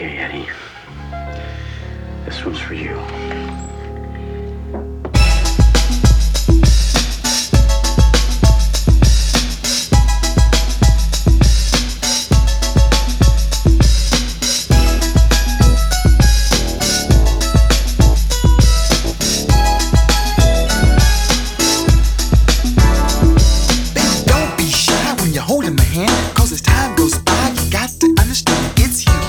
Okay, Eddie. This one's for you. Holding my hand, cause as time goes by, you got to understand it's you.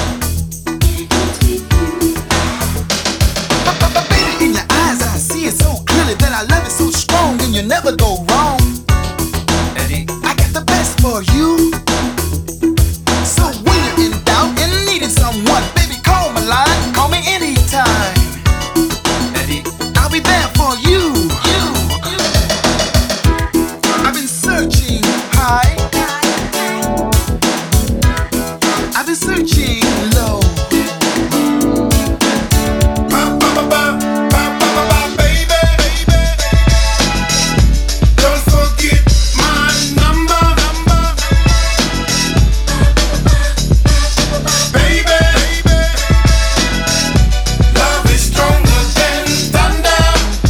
But baby, in your eyes, I see it so clearly that I love it so strong, and you never go wrong. Eddie, I got the best for you. So when you're in doubt and needing someone, baby, call my line, call me anytime. Eddie, I'll be there for you. I've been searching high, I've been searching low. Baby, don't forget my number. Baby, love is stronger than thunder.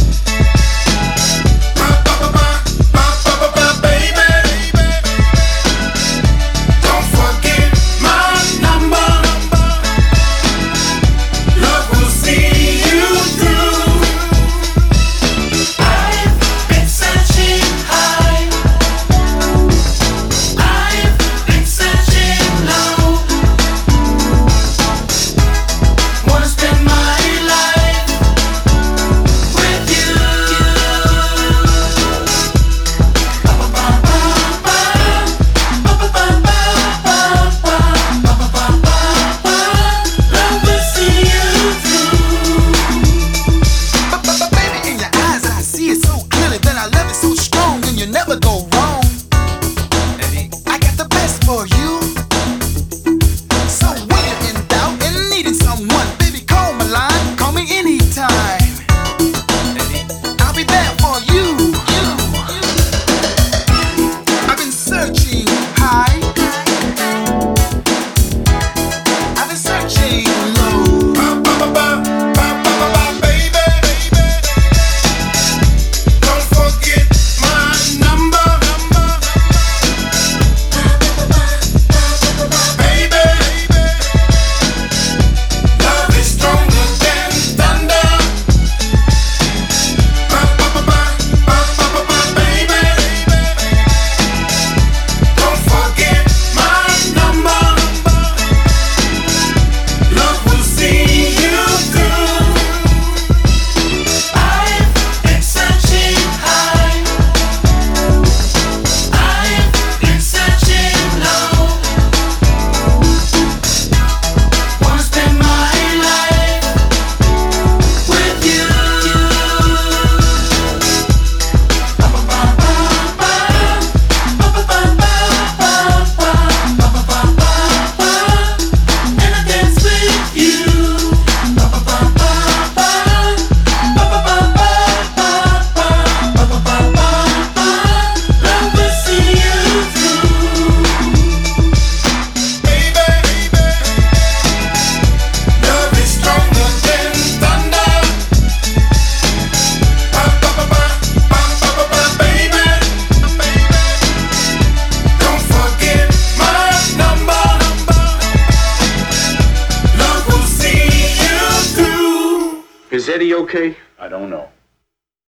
Never go wrong. Eddie, I got the best for you. So when you're in doubt and needing someone, baby, call my line, call me anytime. Eddie, I'll be there for you. I've been searching high, I've been searching low. Is Eddie okay? I don't know.